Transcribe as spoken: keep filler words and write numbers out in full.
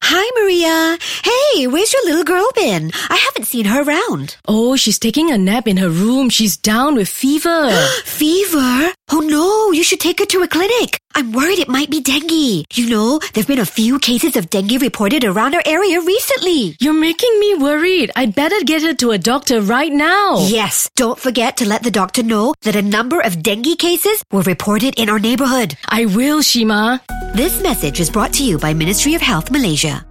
Hi, Maria. Hey, where's your little girl been? I haven't seen her around. Oh, she's taking a nap in her room. She's down with fever. Fever? Oh no, you should take her to a clinic. I'm worried it might be dengue. You know, there've been a few cases of dengue reported around our area recently. You're making me worried. I'd better get her to a doctor right now. Yes, don't forget to let the doctor know that a number of dengue cases were reported in our neighborhood. I will, Shima. This message is brought to you by Ministry of Health Malaysia.